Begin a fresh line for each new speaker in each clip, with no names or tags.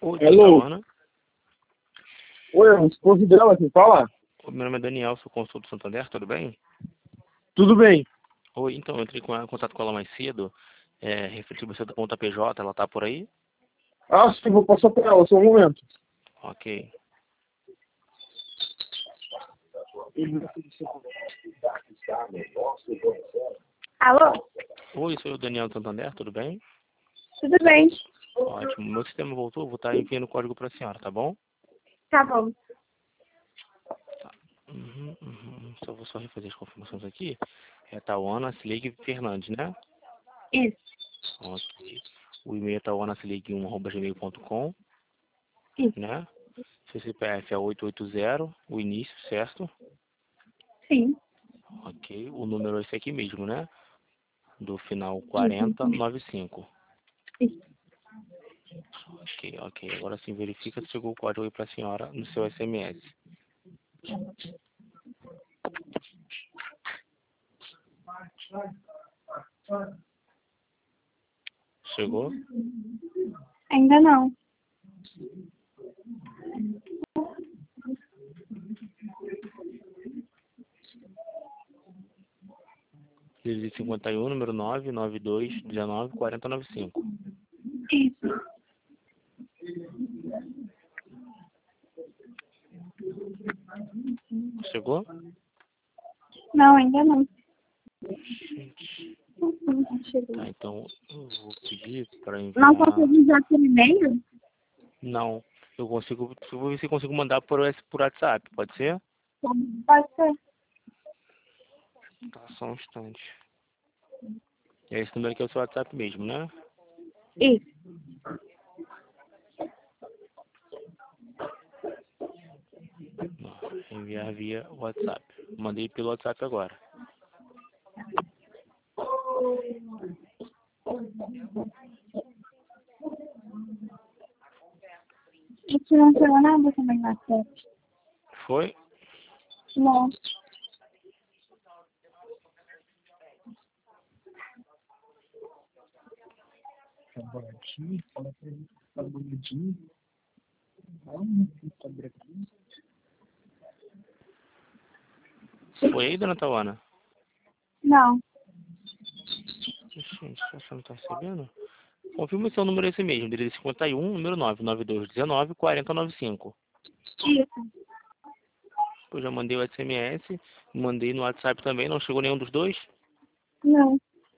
Oi,
Hello.
Ana.
Oi, é o esposo dela, quem fala?
Meu nome é Daniel, sou consultor do Santander, tudo bem?
Tudo bem.
Oi, então, eu entrei em contato com ela mais cedo, referente você da conta PJ, ela tá por aí?
Ah, sim, vou passar para ela, só um momento.
Ok.
Alô?
Oi, sou o Daniel do Santander, tudo bem?
Tudo bem?
Ótimo, meu sistema voltou, vou estar enviando o código para a senhora, tá bom?
Tá bom.
Só vou refazer as confirmações aqui. É Tauana Slig Fernandes, né?
Isso.
Ok. O e-mail é tauanaslig1@gmail.com,
Isso.
né? Seu CPF é 880, o início, certo?
Sim.
Ok. O número é esse aqui mesmo, né? Do final
Isso.
4095.
Isso.
Ok. Agora sim, verifica se chegou o código aí para a senhora no seu SMS. Chegou?
Ainda não.
Dirige 51, número 992194095.
Isso.
Chegou?
Não, ainda não.
Gente.
Chegou.
Tá, então eu vou pedir para
Não
enviar.
consegue enviar por e-mail?
Não, eu vou ver se eu consigo mandar por WhatsApp, pode ser?
Pode ser.
Tá, só um instante. É esse número aqui é o seu WhatsApp mesmo, né?
Isso.
Não, enviar via WhatsApp. Mandei pelo WhatsApp agora.
Isso não chegou nada também na sete.
Foi?
Não.
Tá bonitinho, fala pra ele que tá bonitinho. Tá branquinho.
Foi aí, dona Tauana?
Não.
Gente, você não tá recebendo? Confirma o seu número esse mesmo, DDD 51, número 992194095.
Isso.
Eu já mandei o SMS, mandei no WhatsApp também, não chegou nenhum dos dois?
Não.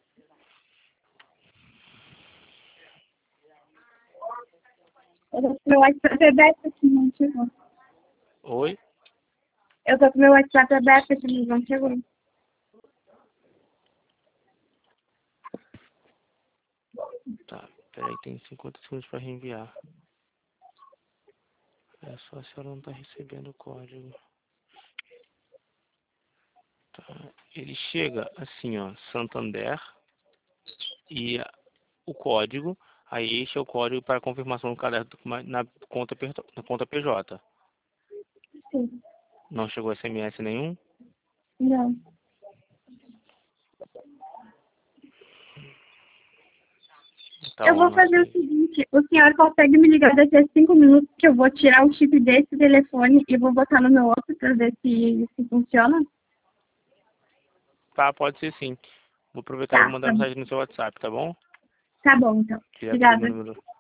Eu tô com meu WhatsApp aberto aqui, não chegou.
Oi?
Eu tô com meu WhatsApp aberto aqui, não chegou.
Tá, peraí, tem 50 segundos para reenviar. É só a senhora não tá recebendo o código. Tá. Ele chega assim, ó, Santander e o código. Aí este é o código para confirmação do cadastro na conta PJ.
Sim.
Não chegou SMS nenhum?
Não.
Tá,
Eu vou
Ana,
fazer o seguinte, o senhor consegue me ligar daqui a 5 minutos que eu vou tirar o chip desse telefone e vou botar no meu outro para ver se funciona?
tá, pode ser sim. Vou aproveitar e vou
Tá,
mandar mensagem no seu WhatsApp, tá bom?
tá bom então.
Direto do meu
Obrigada.
número.